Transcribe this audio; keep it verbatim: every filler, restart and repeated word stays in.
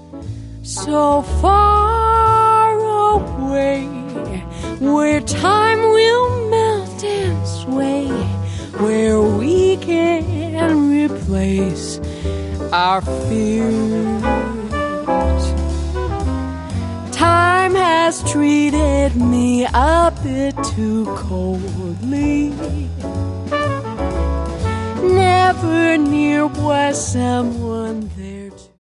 so far away, where time will melt and sway, where we can replace our fears. Time has treated me a bit too coldly. Never near was someone there